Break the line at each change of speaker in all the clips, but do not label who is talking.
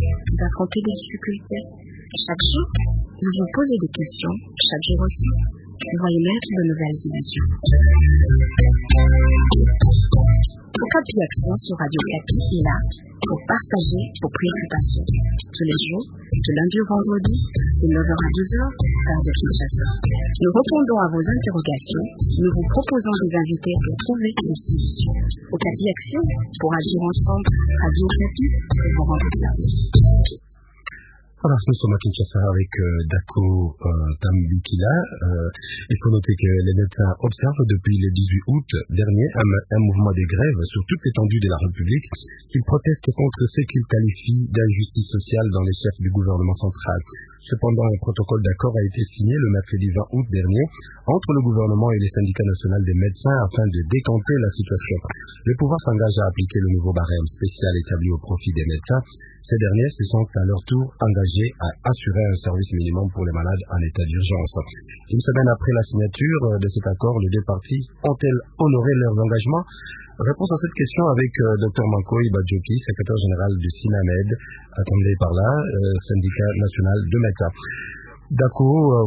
vous affrontez des difficultés. Chaque jour, vous vous posez des questions, chaque jour aussi, vous voyez naître de nouvelles illusions. Okapi Action sur Radio Okapi est là pour partager vos préoccupations. Tous les jours, de lundi au vendredi, de 9h à 12h, heure de Kinshasa. Nous répondons à vos interrogations. Nous vous proposons des invités pour trouver des solutions. Okapi Action, pour agir ensemble, Radio Okapi, pour vous rendre service.
Alors, nous sommes à Kinshasa avec Dako Tambikila. Il faut noter que les médecins observent depuis le 18 août dernier un mouvement de grève sur toute l'étendue de la République. Ils protestent contre ce qu'ils qualifient d'injustice sociale dans les chefs du gouvernement central. Cependant, un protocole d'accord a été signé le mercredi 20 août dernier entre le gouvernement et les syndicats nationaux des médecins afin de décanter la situation. Le pouvoir s'engage à appliquer le nouveau barème spécial établi au profit des médecins. Ces derniers se sont à leur tour engagés à assurer un service minimum pour les malades en état d'urgence. Une semaine après la signature de cet accord, les deux parties ont-elles honoré leurs engagements? Réponse à cette question avec Dr Mankoy Badjoki, secrétaire général du SINAMED, attendez par là, syndicat national de médecins. Dako,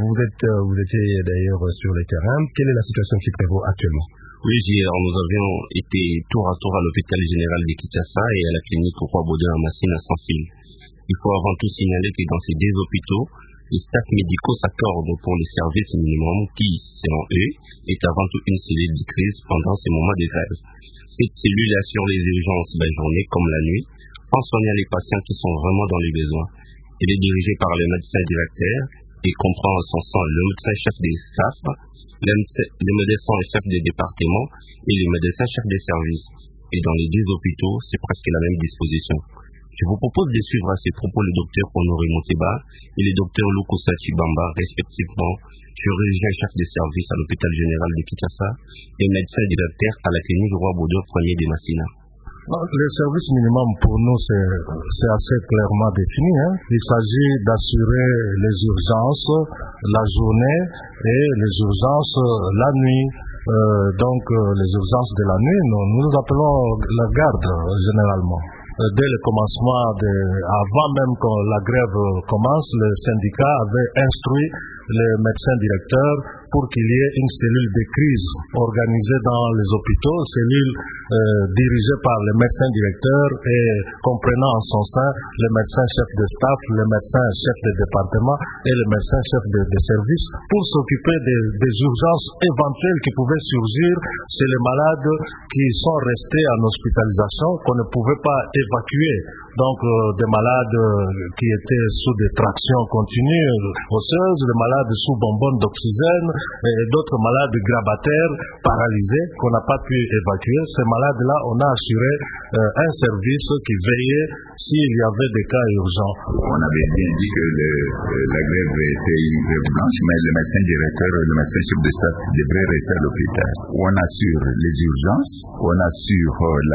vous étiez d'ailleurs sur le terrain. Quelle est la situation qui prévaut actuellement?
Oui, hier, nous avions été tour à tour à l'hôpital général de Kinshasa et à la clinique Roi-Baudouin en Massine à Saint-Fil. Il faut avant tout signaler que dans ces deux hôpitaux, les staffs médicaux s'accordent pour les services minimums qui, selon eux, est avant tout une cellule de crise pendant ces moments de grève. Cette cellule assure les urgences la journée comme la nuit, en soignant les patients qui sont vraiment dans les besoins. Elle est dirigée par le médecin directeur et comprend en son sein le médecin chef des staff, le médecin chef des départements et le médecin chef des services. Et dans les deux hôpitaux, c'est presque la même disposition. Je vous propose de suivre à ces propos le docteur Honoré Moteba et le docteur Lukusa Chibamba, respectivement chirurgien chef des services à l'hôpital général de Kinshasa et médecin directeur à la clinique Roi-Baudouin Poignet de Massina.
Le service minimum pour nous, c'est assez clairement défini. Il s'agit d'assurer les urgences la journée et les urgences la nuit. Donc les urgences de la nuit, nous appelons la garde généralement. Dès le commencement, avant même que la grève commence, le syndicat avait instruit les médecins directeurs pour qu'il y ait une cellule de crise organisée dans les hôpitaux, cellule dirigée par les médecins directeurs et comprenant en son sein les médecins chefs de staff, les médecins chefs de département et les médecins chefs de service pour s'occuper des urgences éventuelles qui pouvaient surgir chez les malades qui sont restés en hospitalisation, qu'on ne pouvait pas évacuer. Donc des malades qui étaient sous des tractions continues osseuses, des malades sous bonbonnes d'oxygène et d'autres malades grabataires paralysés qu'on n'a pas pu évacuer. Ces malades-là, on a assuré un service qui veillait s'il y avait des cas urgents.
On avait bien dit que la grève était une grève blanche, mais le médecin directeur et le médecin chef de staff devraient rester à l'hôpital. On assure les urgences, on assure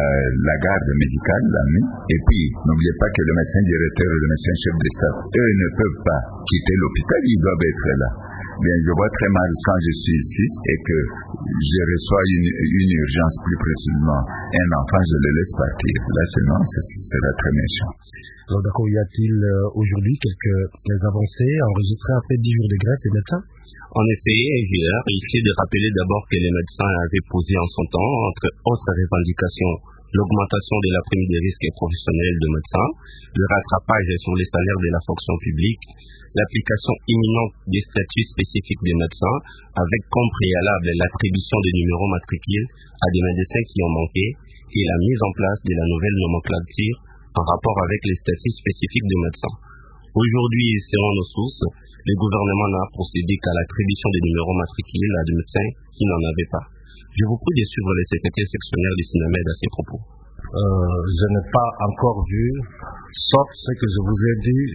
la garde médicale la nuit, et puis n'oubliez pas que le médecin directeur et le médecin chef de staff, eux ne peuvent pas quitter l'hôpital, ils doivent être là. Bien, je vois très mal quand je suis ici et que je reçois une urgence, plus précisément un enfant, je le laisse partir. Là, sinon, ce sera très méchant.
Alors, d'accord, y a-t-il aujourd'hui quelques avancées enregistrées après 10 jours de grève des médecins?
En effet, hier, il faut de rappeler d'abord que les médecins avaient posé en son temps, entre autres revendications, l'augmentation de la prime des risques professionnels de médecins, le rattrapage sur les salaires de la fonction publique, l'application imminente des statuts spécifiques des médecins, avec comme préalable l'attribution des numéros matricules à des médecins qui ont manqué, et la mise en place de la nouvelle nomenclature en rapport avec les statuts spécifiques des médecins. Aujourd'hui, selon nos sources, le gouvernement n'a procédé qu'à l'attribution des numéros matricules à des médecins qui n'en avaient pas. Je vous prie de suivre les secrétaires sectionnaires du SINAMED à ces propos.
Je n'ai pas encore vu, sauf ce que je vous ai dit,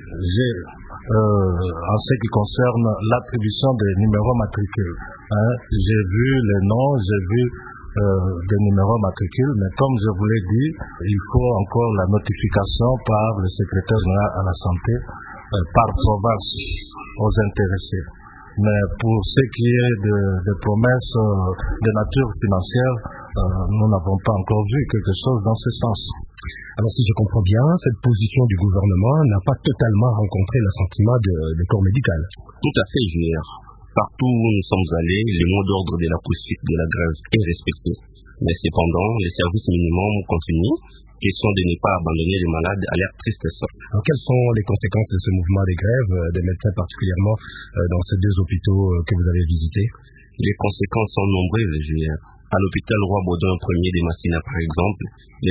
en ce qui concerne l'attribution des numéros matricules. J'ai vu les noms, j'ai vu des numéros matricules, mais comme je vous l'ai dit, il faut encore la notification par le secrétaire général à la santé, par province, aux intéressés. Mais pour ce qui est de promesses de nature financière, nous n'avons pas encore vu quelque chose dans ce sens.
Alors si je comprends bien, cette position du gouvernement n'a pas totalement rencontré l'assentiment du corps médical.
Tout à fait, JR. Partout où nous sommes allés, le mot d'ordre de la poursuite de la grève est respecté. Mais cependant, les services minimums continuent. Question de ne pas abandonner les malades à leur triste sort.
Alors quelles sont les conséquences de ce mouvement des grèves, des médecins particulièrement dans ces deux hôpitaux que vous avez visités?
Les conséquences sont nombreuses, JR. À l'hôpital Roi-Baudouin 1er de Massina, par exemple,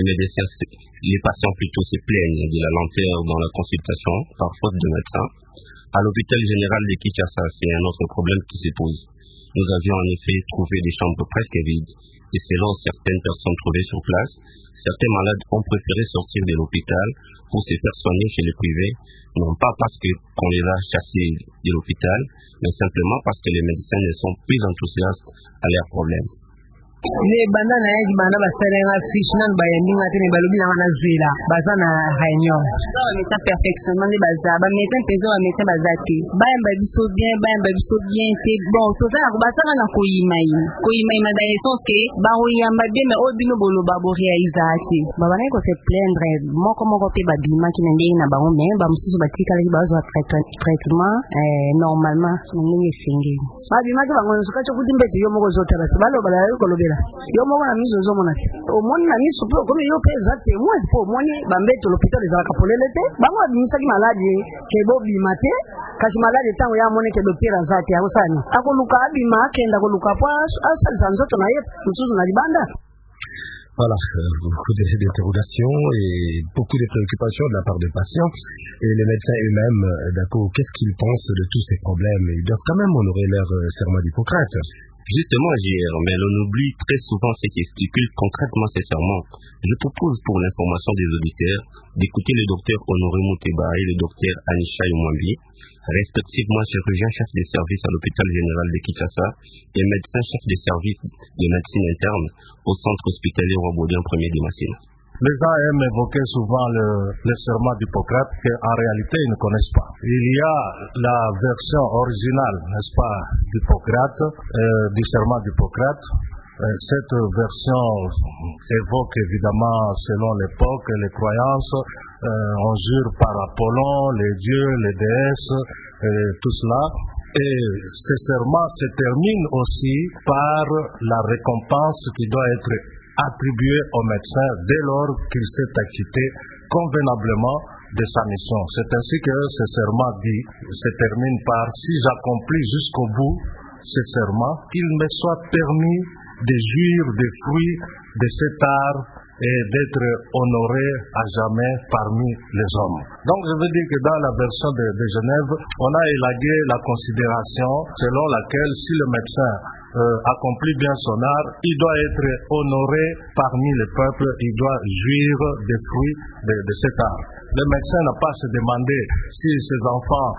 les patients plutôt se plaignent de la lenteur dans la consultation, par faute de médecins. À l'hôpital général de Kinshasa, c'est un autre problème qui se pose. Nous avions en effet trouvé des chambres presque vides, et selon certaines personnes trouvées sur place, certains malades ont préféré sortir de l'hôpital pour se faire soigner chez les privés, non pas parce qu'on les a chassés de l'hôpital, mais simplement parce que les médecins ne sont plus enthousiastes à leurs problèmes.
Ne banda na yaji bana basalenga fish nan bayandinga tene balobi na zwela baza na réunion
ça perfectionnement de baza ba médecin pezo ba médecin bazati bayamba biso bien te bon to za ko basaka na koyimai na dayeso ke ba oyamba bien mais obino bolo ba bo réalisation baba na ko se plaindre moko pe ba bima ki ndenge na bango mais ba mususu batika li bazo traitement normalement ndenge singi ba bima ki bango suka cho kudimbete yo moko zotara balo bala ko yo moko na miso zo mona omoni na miso po comme yo pe exacte moi po moni bambeto l'hôpital de la Capolele te bango bimisaki malade ke bo bimate kasi malade tango ya moni ke docteur azate ya usani akoluka abima kenda koluka po asal zanzoto na ye mususu na libanda.
Voilà, beaucoup d'interrogations et beaucoup de préoccupations de la part des patients et les médecins eux-mêmes, d'accord, qu'est-ce qu'ils pensent de tous ces problèmes? Ils doivent quand même honorer leur serment d'Hippocrate.
Justement, JR, mais on oublie très souvent ce qui stipule concrètement ces serments. Je propose pour l'information des auditeurs d'écouter le docteur Honoré Mouteba et le docteur Anisha Mwambi, respectivement chirurgien-chef des services à l'hôpital général de Kinshasa et médecin-chef des services de médecine interne au centre hospitalier Roi-Baudouin 1er de Massina.
Les gens aiment évoquer souvent le serment d'Hippocrate qu'en réalité ils ne connaissent pas. Il y a la version originale, n'est-ce pas, d'Hippocrate, du serment d'Hippocrate. Cette version évoque évidemment selon l'époque et les croyances, on jure par Apollon, les dieux, les déesses, tout cela. Et ce serment se termine aussi par la récompense qui doit être attribuée au médecin dès lors qu'il s'est acquitté convenablement de sa mission. C'est ainsi que ce serment dit, se termine par « Si j'accomplis jusqu'au bout ce serment, qu'il me soit permis de jouir des fruits de cet art et d'être honoré à jamais parmi les hommes. » Donc je veux dire que dans la version de Genève, on a élagué la considération selon laquelle si le médecin accomplit bien son art, il doit être honoré parmi le peuple, il doit jouir des fruits de cet art. Le médecin n'a pas à se demander si ses enfants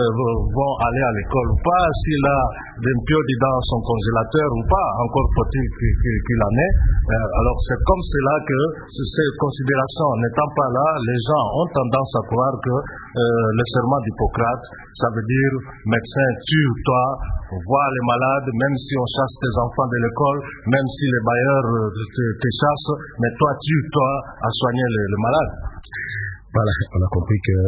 vont aller à l'école ou pas, s'il a des piodi dans son congélateur ou pas, encore faut-il qu'il en ait. Alors c'est comme cela que ces considérations n'étant pas là, les gens ont tendance à croire que le serment d'Hippocrate, ça veut dire médecin, tue-toi, vois les malades, même si on chasse tes enfants de l'école, même si les bailleurs te chassent, mais toi tue-toi à soigner les malades.
Voilà, on a compris que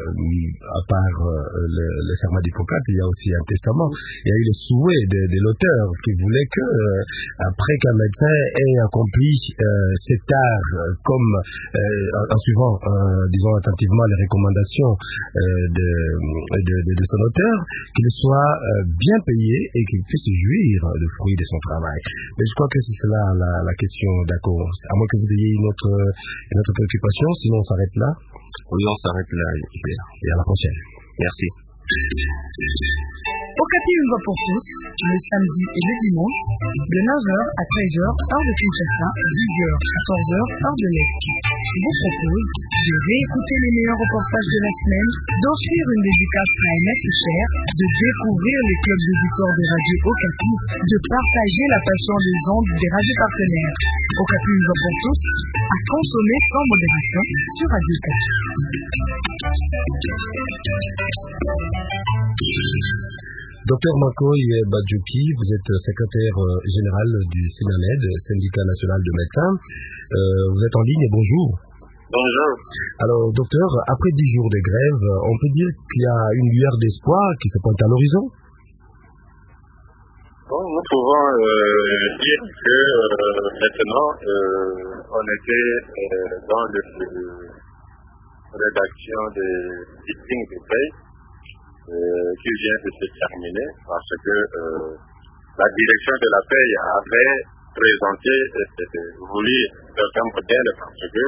à part le serment d'Hippocrate, il y a aussi un testament. Il y a eu le souhait de l'auteur qui voulait que, après qu'un médecin ait accompli cet art, comme en suivant, disons attentivement les recommandations de son auteur, qu'il soit bien payé et qu'il puisse jouir du fruit de son travail. Mais je crois que c'est cela la question, d'accord. À moins que vous ayez une autre préoccupation, sinon on s'arrête là.
Oui, on s'arrête là.
Et à la prochaine.
Merci.
Okapi une voix pour tous, le samedi et le dimanche, de 9h à 13h, heure de Kinshasa, 10h à 14h, heure de l'Est. Je vous propose de réécouter les meilleurs reportages de la semaine, d'en suivre une dédicace à MS Cher, de découvrir les clubs d'auditeurs de Radio Okapi, de partager la passion des ondes des radios partenaires. Okapi une voix pour tous, à consommer sans modération sur Radio Okapi.
Docteur Makoy Badjouki, vous êtes secrétaire général du SINAMED, syndicat national de médecins. Vous êtes en ligne et bonjour.
Bonjour.
Alors, docteur, après 10 jours de grève, on peut dire qu'il y a une lueur d'espoir qui se pointe à l'horizon?
Bon, nous pouvons dire que maintenant, on était dans la rédaction des listings de paye qui vient de se terminer parce que la direction de la paye avait présenté, voulu certains modèles parce que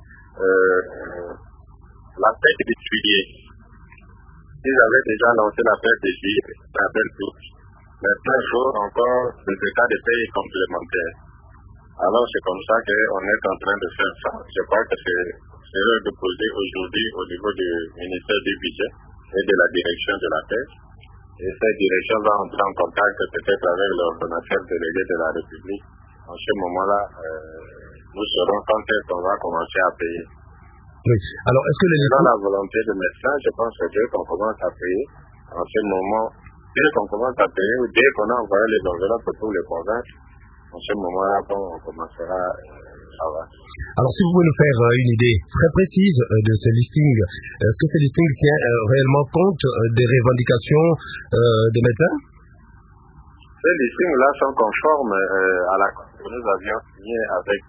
la paie de juillet, ils avaient déjà lancé la paie de juillet, ça s'appelle tout. Maintenant, il faut encore des états de paie complémentaires. Alors, c'est comme ça qu'on est en train de faire ça. Je crois que c'est l'heure de poser aujourd'hui au niveau du ministère du Budget et de la direction de la paie. Et cette direction va entrer en contact peut-être avec l'ordonnateur délégué de la République. En ce moment-là, nous saurons quand est-ce qu'on va commencer à payer.
Oui. Alors, est-ce que
dans la volonté de médecin, je pense que dès qu'on commence à payer, en ce moment, dès qu'on commence à payer, ou dès qu'on a envoyé les enveloppes pour les provinces, en ce moment-là, on commencera à voir.
Alors, si vous pouvez nous faire une idée très précise de ce listing, est-ce que ce listing tient réellement compte des revendications des médecins?
Ces listings-là sont conformes à l'accord que nous avions signé avec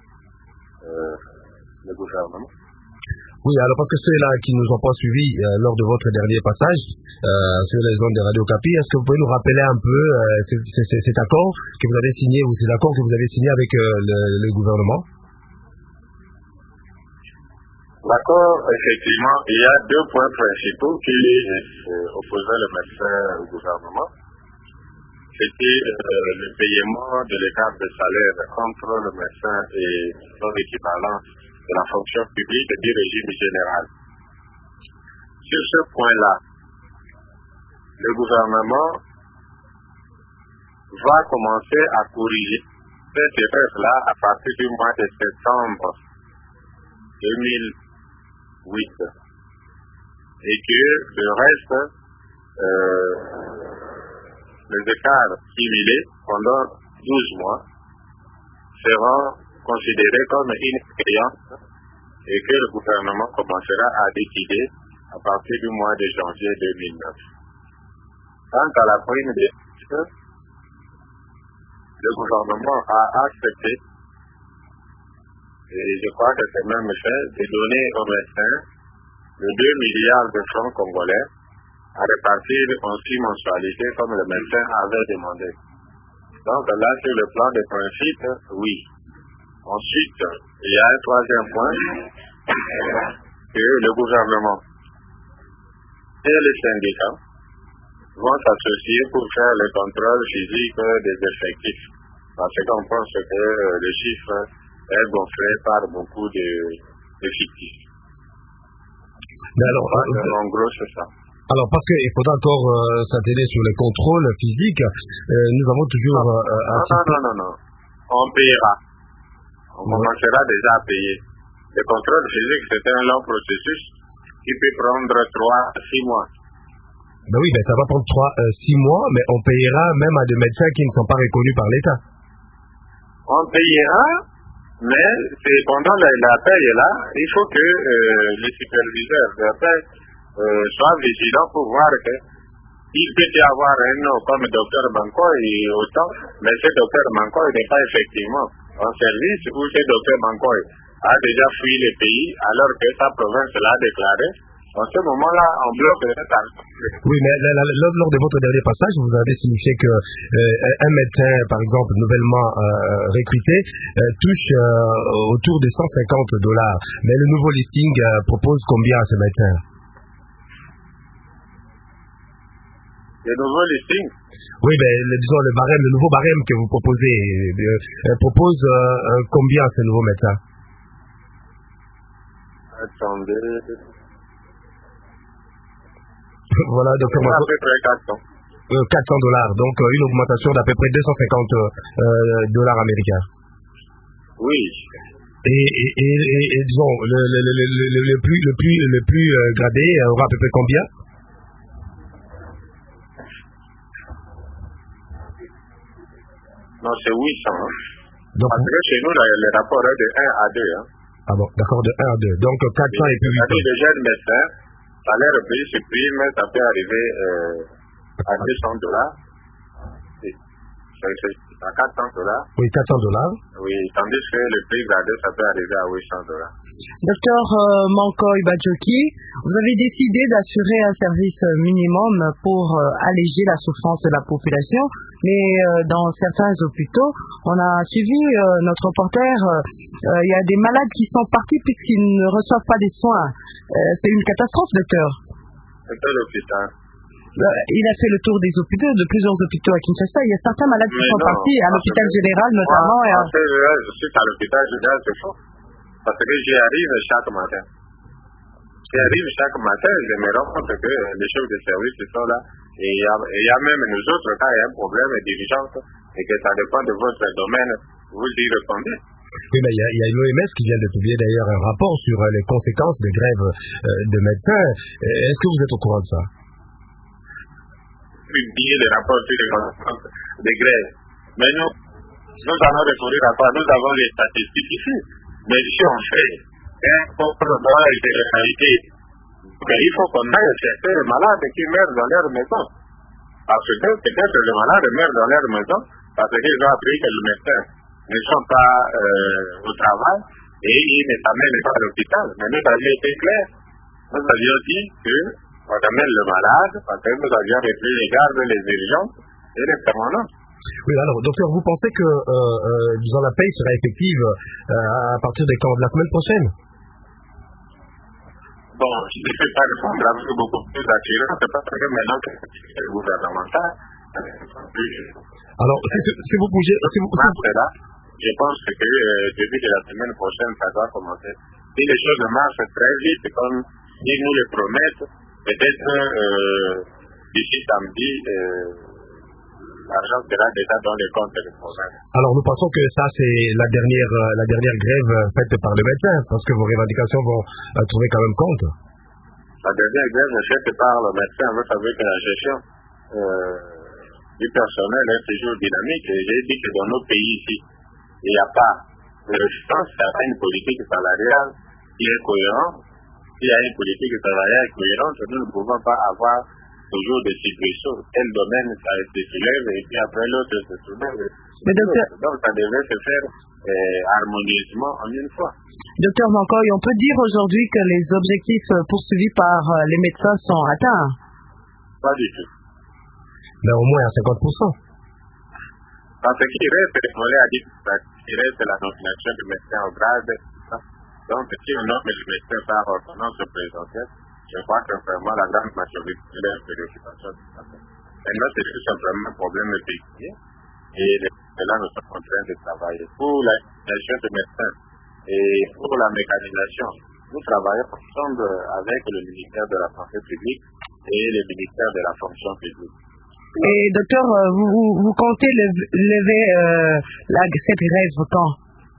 le gouvernement.
Oui, alors parce que ceux-là qui nous ont pas suivis lors de votre dernier passage sur les zones de Radio Okapi, est-ce que vous pouvez nous rappeler un peu cet accord que vous avez signé ou cet accord que vous avez signé avec le gouvernement?
L'accord, effectivement, il y a deux points principaux qui opposaient le médecin au gouvernement. C'était le paiement de l'écart de salaire entre le médecin et son équivalent de la fonction publique et du régime général. Sur ce point-là, le gouvernement va commencer à corriger cette erreur-là à partir du mois de septembre 2008 et que le reste, les écarts cumulés pendant 12 mois seront considérés comme inexpérience et que le gouvernement commencera à décider à partir du mois de janvier 2009. Quant à la prime des risques, le gouvernement a accepté, et je crois que c'est même fait, de donner aux médecins de 2 milliards de francs congolais à répartir en 6 mensualités comme le médecin avait demandé. Donc là, sur le plan des principes, oui. Ensuite, il y a un troisième point, que le gouvernement et les syndicats vont s'associer pour faire le contrôle physique des effectifs. Parce qu'on pense que le chiffre est gonflé par beaucoup de fictifs. En gros, c'est ça.
Alors, parce qu'il faudra encore s'atteler sur les contrôles physiques, nous avons toujours...
Non. On payera. On commencera déjà à payer. Le contrôle physique, c'est un long processus qui peut prendre 3 à 6 mois.
Ben oui, ça va prendre 6 mois, mais on payera même à des médecins qui ne sont pas reconnus par l'État.
On payera, mais c'est pendant la paye là, il faut que les superviseurs de la paye soient vigilants pour voir que il peut y avoir un nom comme Dr Bankoy et autant, mais ce Dr Bankoy n'est pas effectivement en service ou ce Dr Bankoy a déjà fui le pays alors que sa province l'a déclaré. En ce moment-là, on bloque cette argent.
Oui, mais lors de votre dernier passage, vous avez signifié que un médecin, par exemple, nouvellement recruté, touche autour de $150. Mais le nouveau listing propose combien à ce médecin?
Le nouveau listing?
Oui, disons le nouveau barème que vous proposez propose combien à ce nouveau médecin?
Attendez.
Voilà, donc
à peu près 400.
$400, donc une augmentation d'à peu près $250 américains.
Oui.
Et disons, le plus gradé aura à peu près combien?
Non, c'est 800.
Donc,
parce que chez nous, le rapport est de 1 à 2.
Ah bon, d'accord, de 1 à 2. Donc 400 et puis 800.
Les jeunes médecins, salaire payé sur prime, ça peut arriver à $200. C'est à $400.
Oui, $400.
Oui, tandis que le prix gradé, ça peut arriver à $800.
Docteur Mankoy Badjoki, vous avez décidé d'assurer un service minimum pour alléger la souffrance de la population, mais dans certains hôpitaux, on a suivi notre reporter, il y a des malades qui sont partis puisqu'ils ne reçoivent pas des soins. C'est une catastrophe, docteur.
C'est quel hôpital?
Il a fait le tour des hôpitaux, de plusieurs hôpitaux à Kinshasa. Il y a certains malades qui sont partis à l'hôpital général notamment.
Je suis à l'hôpital général, c'est faux. Parce que j'y arrive chaque matin. Je me rends compte que les chefs de service sont là. Et il y a même nous autres, quand il y a un problème d'urgence et que ça dépend de votre domaine, vous y répondez.
Oui, mais il y a l'OMS qui vient de publier d'ailleurs un rapport sur les conséquences des grèves de médecins. Est-ce que vous êtes au courant de ça?
Publier les rapports sur les conséquences des grèves. Mais nous allons recourir à quoi? Nous avons les statistiques ici. Mais si on fait un contrôle dans la réalité, il faut qu'on aille chercher les malades qui meurent dans leur maison. Parce que peut-être les malades meurent dans leur maison parce qu'ils ont appris que les médecins ne sont pas au travail et ils ne s'amènent pas à l'hôpital. Mais nous avions été clairs. Nous avions dit qu'on amène le malade parce que nous avions repris les gardes, les urgences et les permanents.
Oui, alors, docteur, vous pensez que, disons, la paye sera effective à partir de quand? De la semaine prochaine?
Bon, je ne sais pas répondre avec beaucoup plus d'assurance parce que maintenant que c'est gouvernemental,
alors, si vous bougez,
je pense que début de la semaine prochaine, ça doit commencer. Si les choses marchent très vite, comme ils nous le promettent, peut-être d'ici samedi, l'argent sera déjà dans les comptes des provinces.
Alors, nous pensons que ça, c'est la dernière grève faite par les médecins, parce que vos revendications vont trouver quand même compte.
La dernière grève faite par le médecin, vous savez que la gestion du personnel est toujours dynamique. Et j'ai dit que dans nos pays ici, il n'y a pas de résistance, il n'y a pas une politique salariale qui est cohérente. S'il y a une politique salariale cohérente, nous ne pouvons pas avoir toujours des situations. Tel domaine, ça se soulève et puis après l'autre se soulève. Donc ça devait se faire harmonieusement en une fois.
Docteur Mankoy, on peut dire aujourd'hui que les objectifs poursuivis par les médecins sont atteints?
Pas du tout.
Mais au moins à 50%.
Parce qu'il reste, on l'a dit, il reste la nomination du médecin au grade. Donc si on nomme le médecin par ordonnance présidentielle, je crois que vraiment la grande majorité de leurs préoccupations. Maintenant, c'est tout simplement un problème pécuniaire. Et là, nous sommes en train de travailler pour la gestion des médecins et pour la mécanisation. Nous travaillons ensemble avec le ministère de la Santé publique et le ministère de la Fonction publique.
Et docteur, vous comptez lever cette grève quand?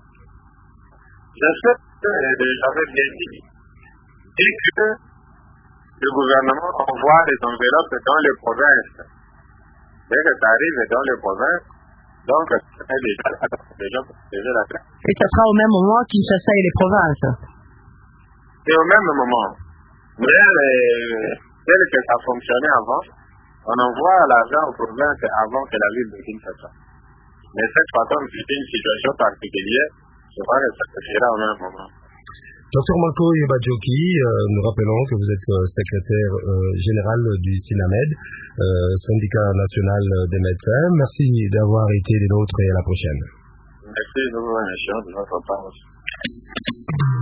Je sais que j'avais bien dit. Et que le gouvernement envoie les enveloppes dans les provinces. Dès que ça arrive dans les provinces, donc c'est déjà la grève.
Et ça sera au même moment Kinshasa et les provinces?
C'est au même moment. Mais tel que ça fonctionnait avant, on envoie l'argent aux provinces avant que la ville de Kinshasa. Mais cette fois-ci, c'est une situation particulière. Je crois que ça se fera au même moment.
Docteur Mankoy Badjoki, nous rappelons que vous êtes secrétaire général du SINAMED, syndicat national des médecins. Merci d'avoir été des nôtres et à la prochaine.
Merci de votre émission, de votre part.